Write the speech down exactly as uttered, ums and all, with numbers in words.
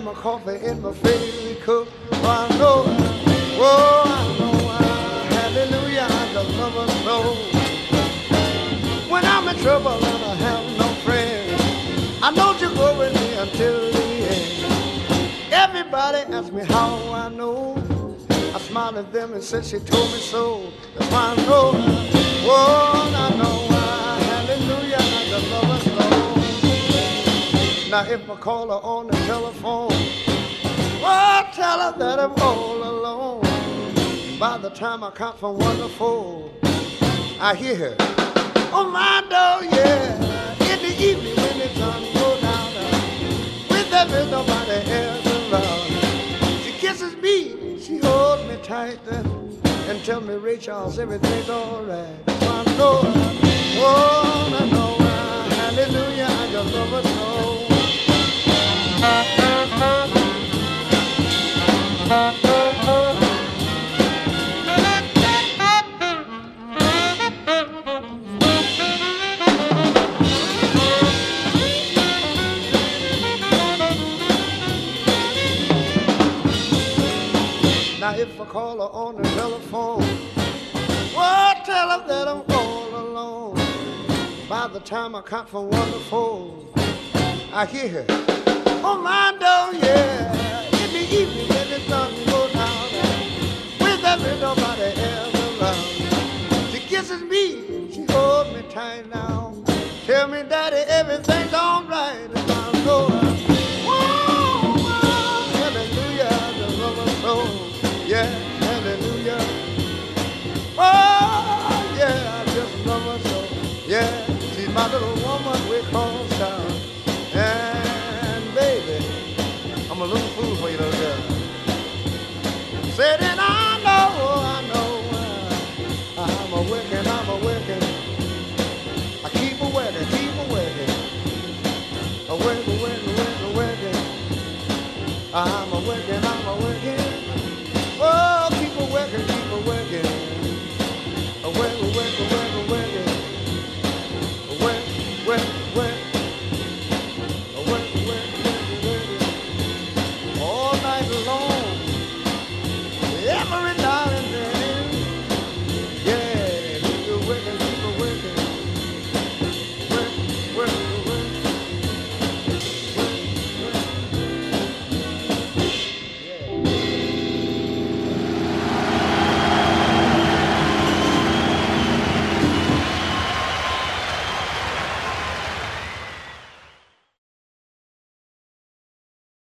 my coffee in my favorite cup. Oh, I know, oh, I know, I, hallelujah, I just love her so. When I'm in trouble and I have no friends, I know you go with me until the end. Everybody asks me how I know. I smiled at them and said she told me so. That's why I know, oh, I know, I, hallelujah, I just love her so. Now if I call her on the telephone, oh, tell her that I'm all alone. By the time I count from one to four, I hear her on my door, yeah. In the evening when the sun goes down, with there nobody else around, she kisses me, she holds me tight, and tell me, Ray Charles, everything's alright. I know, oh, I know, hallelujah, I just love her so. Now if I call her on the telephone, oh, tell her that I'm all alone. By the time I count from one to four, I hear her on my door, yeah. In the evening when the sun goes down, with every nobody else around, she kisses me, she holds me tight now. Tell me, Daddy, everything's all right. And I'm going, whoa, hallelujah, I just love her so. Yeah, hallelujah. Oh, yeah, I just love her so. Yeah, she's my little